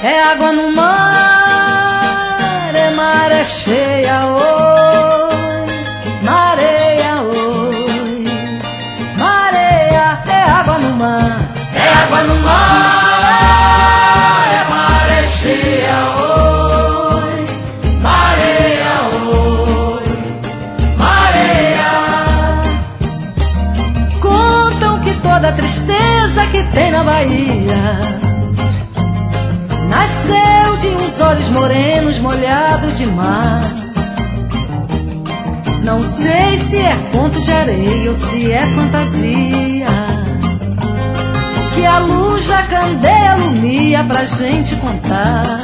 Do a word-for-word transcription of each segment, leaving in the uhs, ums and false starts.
É água no mar, é maré cheia, oi, mareia, oi, mareia, é água no mar, é água no mar, é maré cheia, oi, mareia, oi, mareia. Contam que toda a tristeza que tem na Bahia nasceu de uns olhos morenos molhados de mar. Não sei se é conto de areia ou se é fantasia, que a luz da candeia alumia pra gente contar.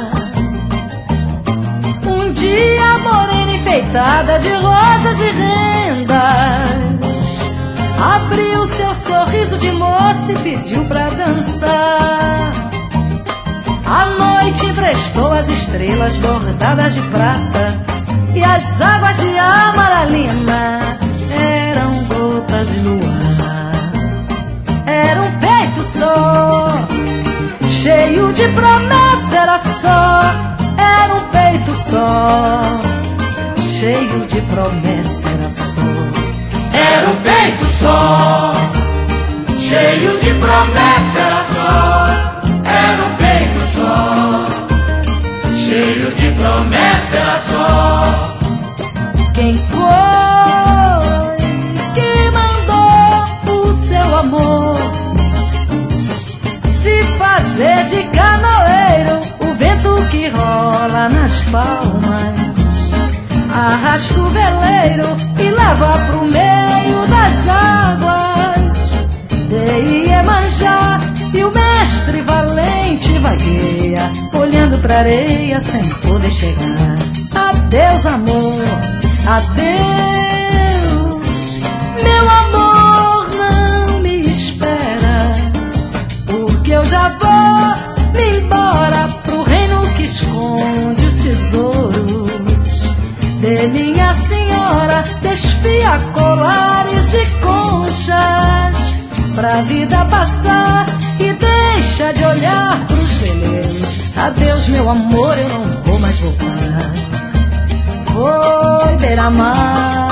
Um dia a morena enfeitada de rosas e rendas abriu seu sorriso de moça e pediu pra dançar. A noite emprestou as estrelas bordadas de prata, e as águas de amaralina eram gotas de luar. Era um peito só, cheio de promessa, era só. Era um peito só, cheio de promessa, era só. Era um peito só, cheio de promessa, era só. Era um peito só, cheio de promessa, era só. Quem foi que mandou o seu amor se fazer de canoeiro? O vento que rola nas palmas arrasta o veleiro e leva pro meio das águas de Iemanjá. E o mestre valente vagueia, olhando pra areia sem poder chegar. Adeus, amor, adeus. Meu amor, não me espera, porque eu já vou me embora pro reino que esconde os tesouros de minha senhora. Desfia colares de conchas pra vida passar e deixa de olhar pros veleiros. Adeus, meu amor, eu não vou mais voltar. Foi beira-mar.